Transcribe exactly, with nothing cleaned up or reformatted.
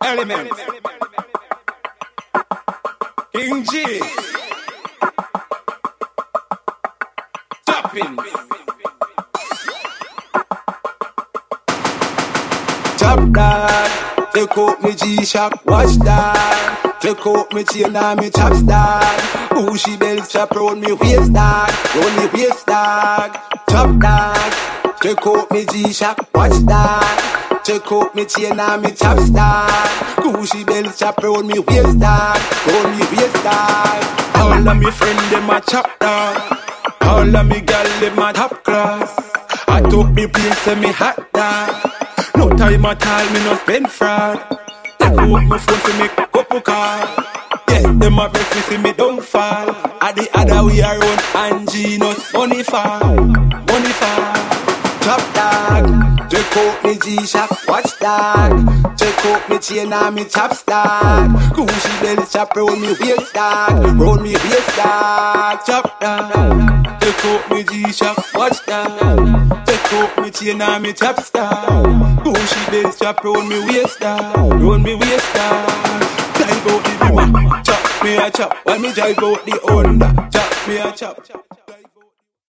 Element. King G. Topping. Top dog. Take out me G-Shock, watch that. Take out me chain and me chops dog. Bushy belt chop round me waist dog. Round me waist dog. Top dog. Take out me G-Shock, watch that. Take out me chain and me chops dog. Bushy belt chop round me waist dog. Round me waist dog. All of me friend them a chop dog. All of me gal them a top class. I took me place and me hot dog. No time at all, me no spend fraud. Take out my phone to make couple call. Yes, them a break me see me don't fall. At the other way around, Angie not money fall, money fall. Top dog, take out me G-Shock, watch dog. Take out me chain and me chops dog. Gucci belt chop round me waist dog. Round me waist dog. Top dog, take out me G-Shock, watch dog. Take out me chain and me chops dog. Gucci belt chop round me waist dog. Round me waist dog. Drive out the door, chop me a chop. When me drive out the Honda, chop me a chop.